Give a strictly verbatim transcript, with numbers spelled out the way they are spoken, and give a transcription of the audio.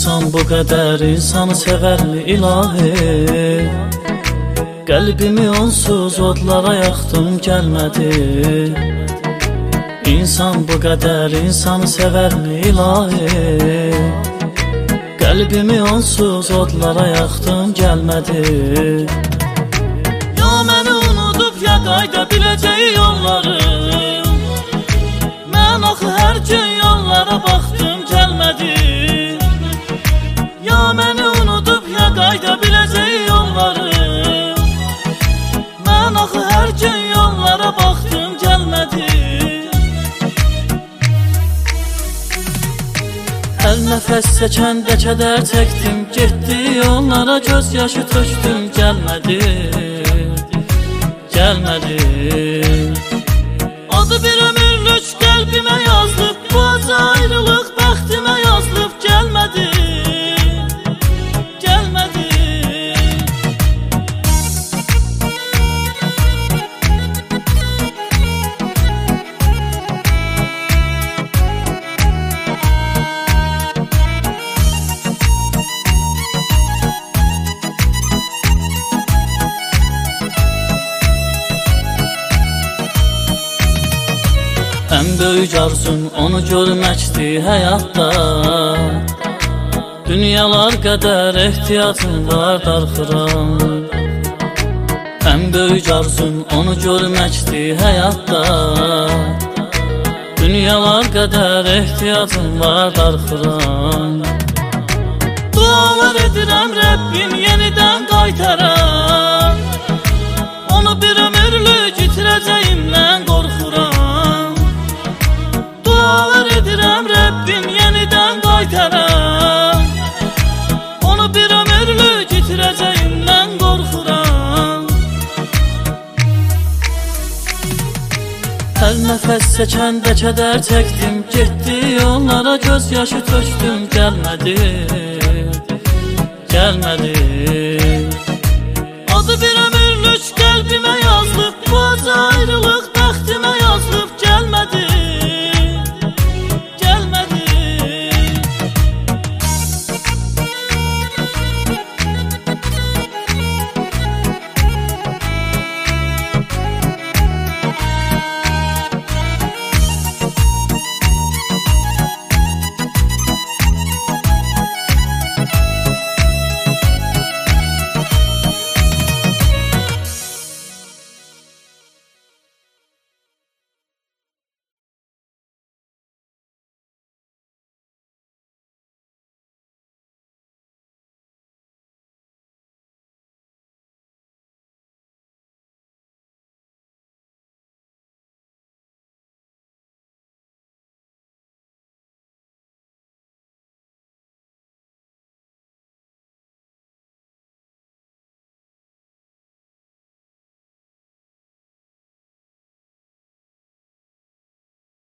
İnsan bu qədər insanı sevərmi ilahi? Qəlbimi onsuz odlara yaxdım, gəlmədi. İnsan bu qədər insanı sevərmi ilahi? Qəlbimi onsuz odlara yaxdım, gəlmədi. Ya məni unudub ya qayda biləcəyi yollarım. Mən axı hər gün yollara baxdım, gəlmədi. Ya məni unudub ya qayda biləcəyi yollarım. Mən axı hər gün yollara baxdım, gəlmədi. Hər nəfəs çəkəndə kədər çəkdim, getdi yollara göz yaşı tökdüm, gəlmədi, gəlmədi. Adı bir ömürlük qəlbimə yazılıb, bu acı ayrılıq bəxtimə yazılıb, gəlmədi. Ən böyük arzum onu görməkdi həyatda. Dünyalar qədər ehtiyacım var, darxıram. Ən böyük arzum onu görməkdi həyatda. Dünyalar qədər ehtiyacım var, darxıram. Dualar edirəm Rəbbim yenidən qaytaram. Onu bir ömürlük itirəcəyimdən qorxuram. Dualar edirəm Rəbbim yenidən qaytaram. Onu bir ömürlük itirəcəyimdən qorxuram. Hər nəfəs çəkəndə kədər çəkdim, getdi yollara göz yaşı tökdüm, gəlmədi, gəlmədi. Adı bir ömürlük qəlbimə yazılıb, bu acı ayrılıq